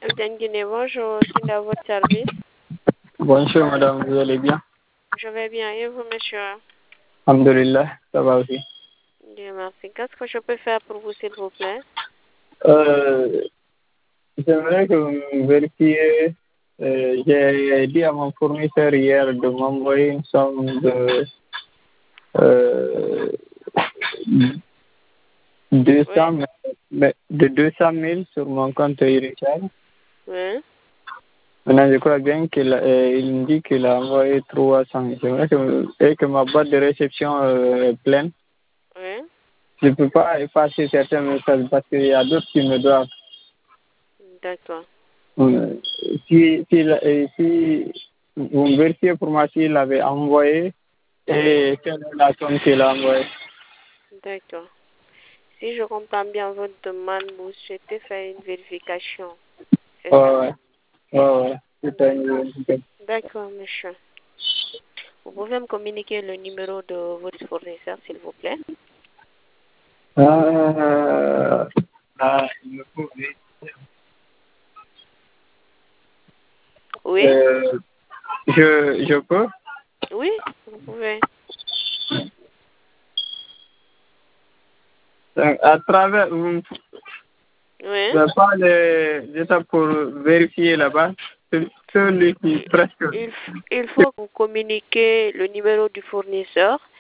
Capitaine Guinée, bonjour, qui est à votre service? Bonjour madame, vous allez bien? Je vais bien, et vous, monsieur? Alhamdulillah, ça va aussi. Dieu merci. Qu'est-ce que je peux faire pour vous, s'il vous plaît? J'aimerais que vous vérifiez, j'ai dit à mon fournisseur hier de m'envoyer une somme euh, 200, de 200 000 sur mon compte Héritage. Oui. Maintenant, je crois bien qu'il il me dit qu'il a envoyé 300. J'aimerais que ma boîte de réception est pleine. Oui. Je ne peux pas effacer certains messages parce qu'il y a d'autres qui me doivent. D'accord. Si vous me vérifiez pour moi s'il avait envoyé et quelle est la somme qu'il a envoyée. D'accord. Si je comprends bien votre demande, vous souhaitez faire une vérification. C'est ça? Ouais, ouais, c'est ça, une D'accord. vérification. D'accord, monsieur. Vous pouvez me communiquer le numéro de votre fournisseur, s'il vous plaît? Il me faut Oui? je peux? Oui, vous pouvez. À travers, Oui. pas l'étape pour vérifier là-bas, celui qui presque. Il faut que vous communiquiez le numéro du fournisseur